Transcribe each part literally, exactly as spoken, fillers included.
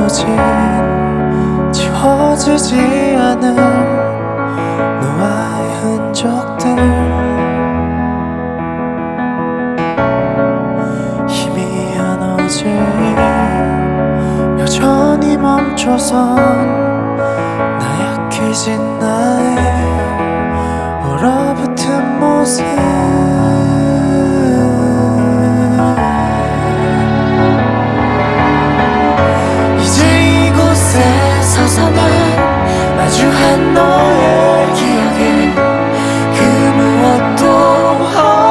지워진 지워지지 않은 너와의 흔적들 희미한 어제 여전히 멈춰선 나약해진 나의 얼어붙은 모습 마주한 너의 기억에 그 무엇도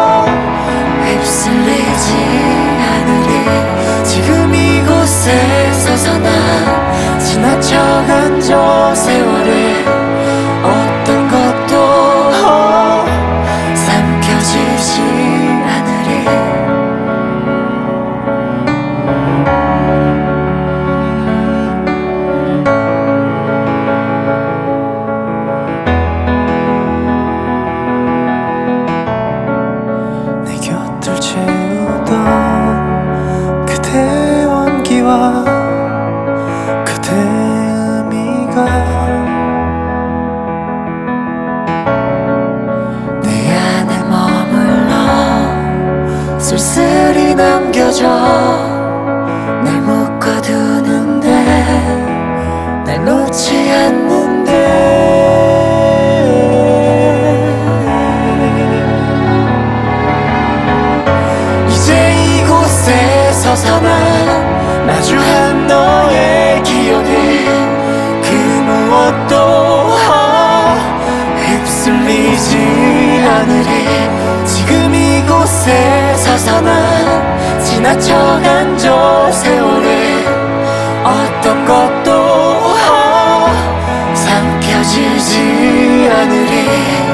휩쓸리지 않으리 지금 이곳에 서서 난 지나쳐간 저 세월에 어떤 것도 삼켜지지 않으리 채우던 그대의 온기와 그대의 의미가 내 안에 머물러 쓸쓸히 남겨져 날 묶어두는데 날 놓지 않는데 서서 난 마주한 너의 기억에 그 무엇도 휩쓸리지 않으리 지금 이곳에 서서 난 지나쳐간 저 세월에 어떤 것도 삼켜지지 않으리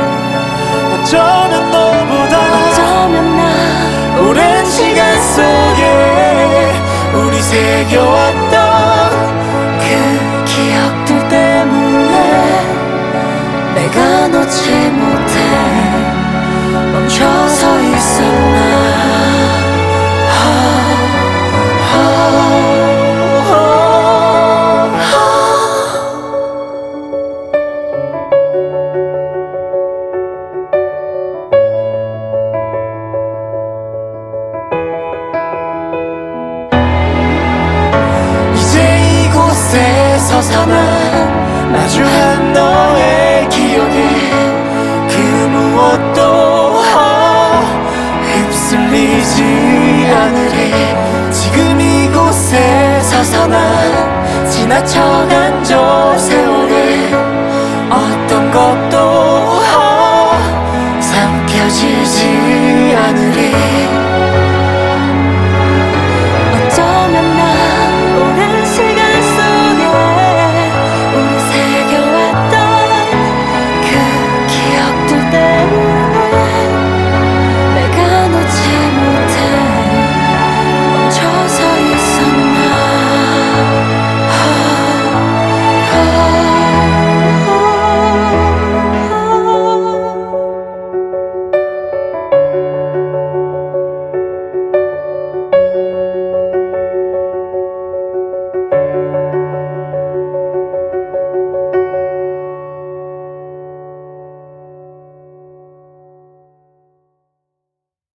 어쩌면 너보다 어쩌면 나 오랜 시간 속에 우리 새겨왔던 그 기억들 때문에 내가 놓지 못해 멈춰서 있었나 서서 난 마주한 너의 기억에 그 무엇도 휩쓸리지 않으리 지금 이곳에 서서 난 지나쳐간 저 세월에 어떤 것도